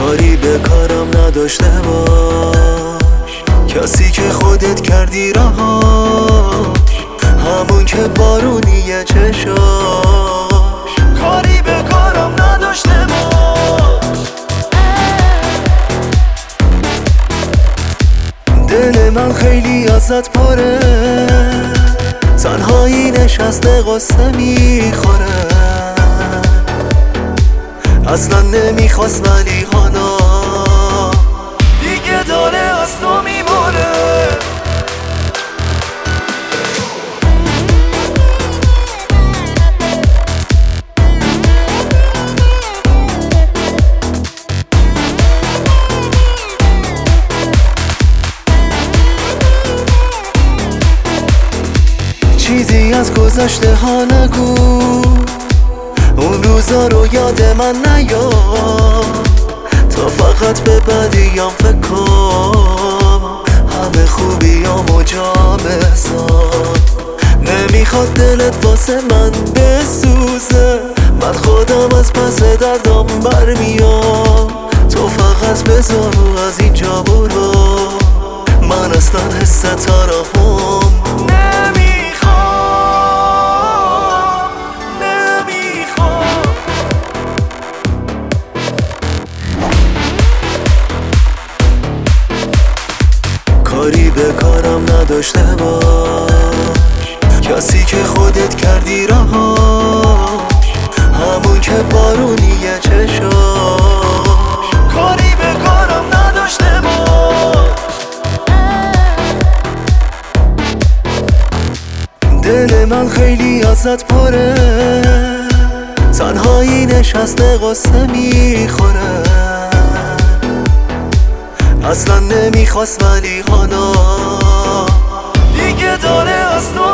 کاری به کارم نداشته باش، کسی که خودت کردی رهاش، همون که بارونیه چشاش. کاری به کارم نداشته باش. دل من خیلی ازت پاره، تنهایی نشسته قصه میخوره. اصلا نمیخواست ولی حالا دیگه داره از تو میبره. چیزی از گذشته ها نگو، اون روزا رو یاد من نیار، تا فقط به بدیام فکر کن. همه خوبیامو جا بذار، نمیخواد دلت واسه من بسوزه. من خودم از پس دردام برمیام، تو فقط بذار و از اینجا برو. من اصلا حس ترحم کاری به کارم نداشته باش، کسی که خودت کردی رهاش، همون که بارونیه چشاش. کاری به کارم نداشته باش. دل من خیلی ازت پره، تنهایی نشسته قصه میخوره. اصلا نمیخواست ولی حالا دیگه داره از تو